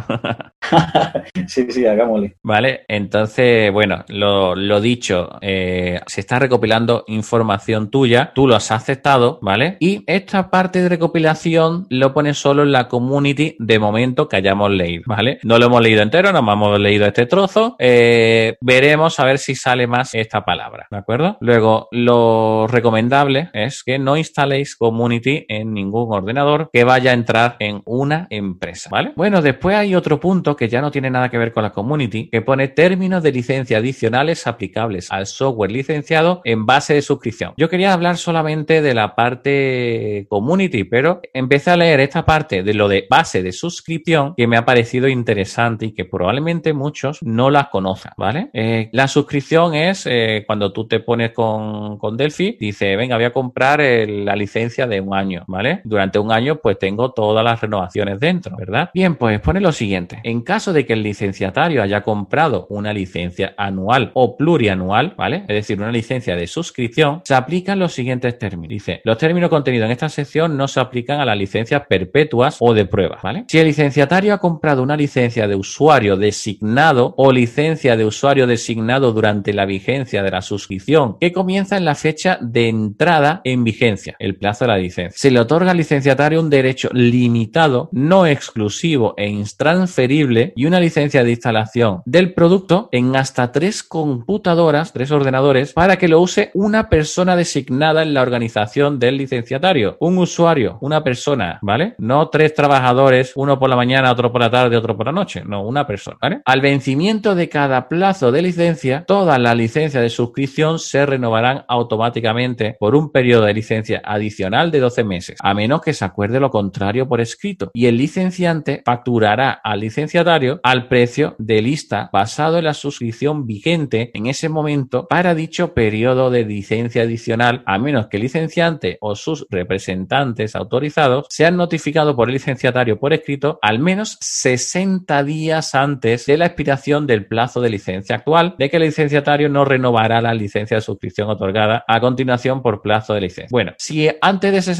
Speaker 2: sí, sí, hagámosle.
Speaker 1: Vale, entonces, bueno, lo, lo dicho, eh, se está recopilando información tuya, tú lo has aceptado, ¿vale? Y esta parte de recopilación lo pones solo en la community de momento que hayamos leído, ¿vale? No lo hemos leído entero, no hemos leído este trozo, eh, veremos a ver si sale más esta palabra, ¿de acuerdo? Luego, lo recomendable es que no instaléis community en ningún ordenador que vaya a entrar en una empresa, ¿vale? Bueno, después hay otro punto que ya no tiene nada que ver con la community, que pone términos de licencia adicionales aplicables al software licenciado en base de suscripción. Yo quería hablar solamente de la parte community, pero empecé a leer esta parte de lo de base de suscripción que me ha parecido interesante y que probablemente muchos no la conozcan, ¿vale? Eh, la suscripción es eh, cuando tú te pones con, con Delphi, dice, venga, voy a comprar el, la licencia de un año, ¿vale? Durante un año pues tengo todas las renovaciones dentro, ¿verdad? Bien, pues pone lo siguiente. En caso de que el licenciatario haya comprado una licencia anual o plurianual, ¿vale? Es decir, una licencia de suscripción, se aplican los siguientes términos. Dice, los términos contenidos en esta sección no se aplican a las licencias perpetuas o de prueba, ¿vale? Si el licenciatario ha comprado una licencia de usuario designado o licencia de usuario designado durante la vigencia de la suscripción que comienza en la fecha de entrada en vigencia, el plazo de la licencia, se le otorga al licenciatario un derecho limitado, no exclusivo e intransferible y una licencia de instalación del producto en hasta tres computadoras, tres ordenadores, para que lo use una persona designada en la organización del licenciatario. Un usuario, una persona, ¿vale? No tres trabajadores, uno por la mañana, otro por la tarde, otro por la noche. No, una persona, ¿vale? Al vencimiento de cada plazo de licencia, todas las licencias de suscripción se renovarán automáticamente por un periodo de licencia adicional de doce meses, a menos que se acuerde lo contrario por escrito, y el licenciante facturará al licenciatario al precio de lista basado en la suscripción vigente en ese momento para dicho periodo de licencia adicional, a menos que el licenciante o sus representantes autorizados sean notificados por el licenciatario por escrito al menos sesenta días antes de la expiración del plazo de licencia actual, de que el licenciatario no renovará la licencia de suscripción otorgada a continuación por plazo de licencia. Bueno, si antes de sesenta días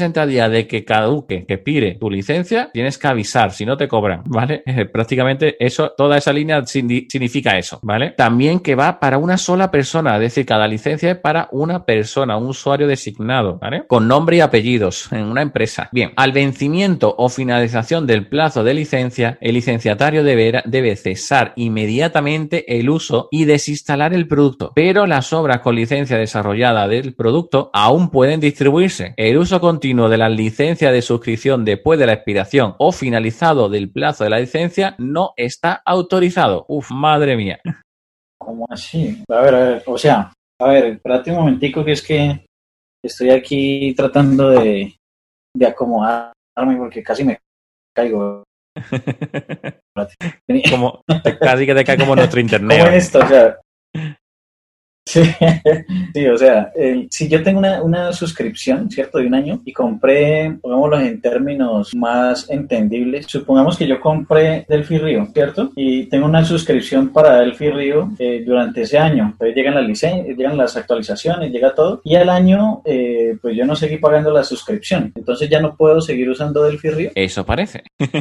Speaker 1: día de que caduque, que expire tu licencia, tienes que avisar, si no te cobran, ¿vale? Eh, prácticamente eso, toda esa línea significa eso, ¿vale? También que va para una sola persona, es decir, cada licencia es para una persona, un usuario designado, ¿vale? Con nombre y apellidos en una empresa. Bien, al vencimiento o finalización del plazo de licencia, el licenciatario deberá, debe cesar inmediatamente el uso y desinstalar el producto, pero las obras con licencia desarrollada del producto aún pueden distribuirse. El uso continuo de las licencias de suscripción después de la expiración o finalizado del plazo de la licencia no está autorizado. Uf, madre mía.
Speaker 2: ¿Cómo así? A ver, a ver, o sea, a ver, espérate un momentico que es que estoy aquí tratando de, de acomodarme porque casi me caigo.
Speaker 1: Como, casi que te cae como nuestro internet.
Speaker 2: ¿Cómo es esto? O sea, sí, sí, o sea, el, si yo tengo una, una suscripción, ¿cierto? De un año y compré, pongámoslo en términos más entendibles, supongamos que yo compré Delphi Río, ¿cierto? Y tengo una suscripción para Delphi Río eh, durante ese año. Entonces llegan las licencias, llegan las actualizaciones, llega todo. Y al año, eh, pues yo no seguí pagando la suscripción. Entonces ya no puedo seguir usando Delphi Río.
Speaker 1: Eso parece.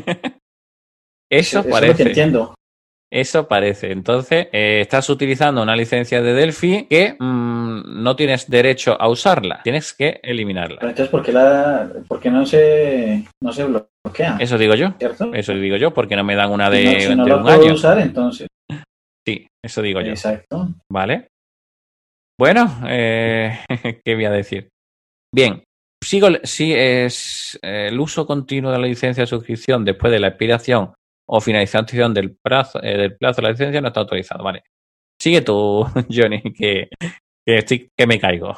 Speaker 1: Eso,
Speaker 2: Eso
Speaker 1: parece.
Speaker 2: Es lo que entiendo.
Speaker 1: Eso parece. Entonces, eh, estás utilizando una licencia de Delphi que mmm, no tienes derecho a usarla. Tienes que eliminarla.
Speaker 2: Pero entonces, ¿por qué, la, por qué no, se, no se bloquea?
Speaker 1: Eso digo yo.
Speaker 2: ¿Cierto?
Speaker 1: Eso digo yo, porque no me dan una de,
Speaker 2: si no, si no
Speaker 1: de
Speaker 2: la
Speaker 1: un
Speaker 2: puedo
Speaker 1: año.
Speaker 2: usar, entonces.
Speaker 1: Sí, eso digo yo.
Speaker 2: Exacto.
Speaker 1: Vale. Bueno, eh, ¿qué voy a decir? Bien. Sigo, sí, es eh, el uso continuo de la licencia de suscripción después de la expiración o finalización del plazo, eh, del plazo de la licencia no está autorizado. Vale. Sigue tú, Johnny, que, que, estoy, que me caigo.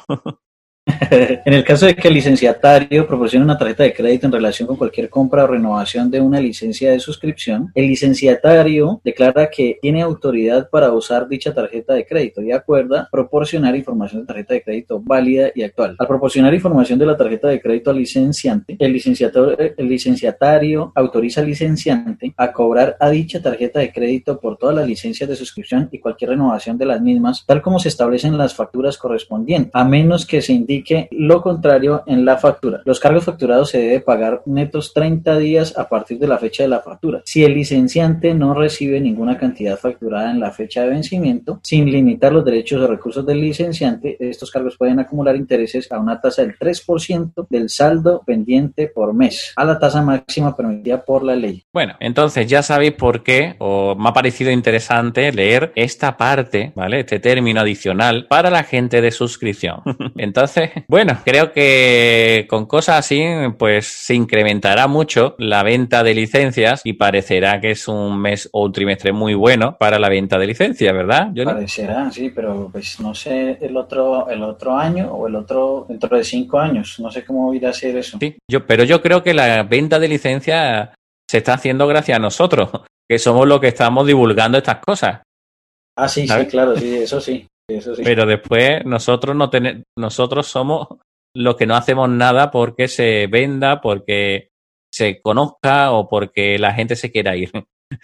Speaker 2: En el caso de que el licenciatario proporcione una tarjeta de crédito en relación con cualquier compra o renovación de una licencia de suscripción, el licenciatario declara que tiene autoridad para usar dicha tarjeta de crédito y acuerda proporcionar información de tarjeta de crédito válida y actual. Al proporcionar información de la tarjeta de crédito al licenciante, el licenciatario, el licenciatario autoriza al licenciante a cobrar a dicha tarjeta de crédito por todas las licencias de suscripción y cualquier renovación de las mismas, tal como se establecen las facturas correspondientes, a menos que se indique lo contrario en la factura. Los cargos facturados se debe pagar netos treinta días a partir de la fecha de la factura. Si el licenciante no recibe ninguna cantidad facturada en la fecha de vencimiento, sin limitar los derechos o recursos del licenciante, estos cargos pueden acumular intereses a una tasa del tres por ciento del saldo pendiente por mes, a la tasa máxima permitida por la ley.
Speaker 1: Bueno, entonces ya sabéis por qué, o me ha parecido interesante leer esta parte, ¿vale? Este término adicional para la gente de suscripción. Entonces, bueno, creo que con cosas así, pues se incrementará mucho la venta de licencias y parecerá que es un mes o un trimestre muy bueno para la venta de licencias, ¿verdad, Johnny?
Speaker 2: Parecerá, sí, pero pues no sé el otro, el otro año o el otro dentro de cinco años, no sé cómo irá a ser eso.
Speaker 1: Sí, yo, pero yo creo que la venta de licencias se está haciendo gracias a nosotros, que somos los que estamos divulgando estas cosas.
Speaker 2: Ah, sí,
Speaker 1: ¿sabes?
Speaker 2: sí, claro, sí, eso sí. Eso sí.
Speaker 1: Pero después nosotros no ten- nosotros somos los que no hacemos nada porque se venda, porque se conozca o porque la gente se quiera ir.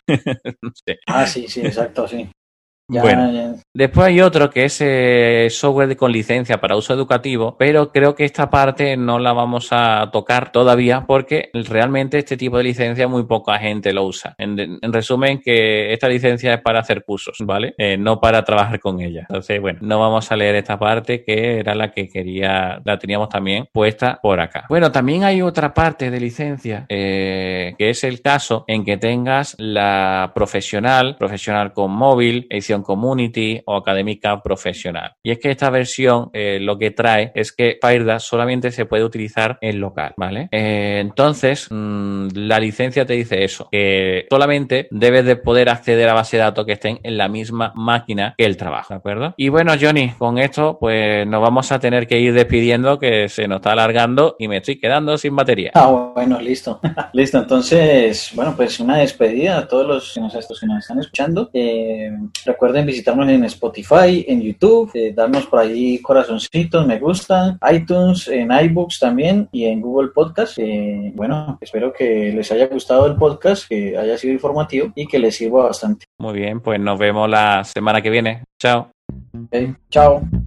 Speaker 1: No sé.
Speaker 2: Ah, sí, sí, exacto, sí. Ya,
Speaker 1: bueno,
Speaker 2: ya.
Speaker 1: después hay otro que es eh, software de- con licencia para uso educativo, pero creo que esta parte no la vamos a tocar todavía porque realmente este tipo de licencia muy poca gente lo usa. En, en resumen, que esta licencia es para hacer cursos, ¿vale? Eh, no para trabajar con ella. Entonces, bueno, no vamos a leer esta parte que era la que quería, la teníamos también puesta por acá. Bueno, también hay otra parte de licencia eh, que es el caso en que tengas la profesional, profesional con móvil, edición Community o académica profesional. Y es que esta versión eh, lo que trae es que Firedash solamente se puede utilizar en local, ¿vale? Eh, entonces, mmm, la licencia te dice eso, que solamente debes de poder acceder a base de datos que estén en la misma máquina que el trabajo, ¿de acuerdo? Y bueno, Johnny, con esto pues nos vamos a tener que ir despidiendo, que se nos está alargando y me estoy quedando sin batería.
Speaker 2: Ah, bueno, listo. Listo, entonces, bueno, pues una despedida a todos los que nos, estos que nos están escuchando. Eh, recuerden visitarnos en Spotify, en YouTube, eh, darnos por ahí corazoncitos, me gusta, iTunes, en iBooks también y en Google Podcast. Eh, bueno, espero que les haya gustado el podcast, que haya sido informativo y que les sirva bastante.
Speaker 1: Muy bien, pues nos vemos la semana que viene. Chao.
Speaker 2: Okay, chao.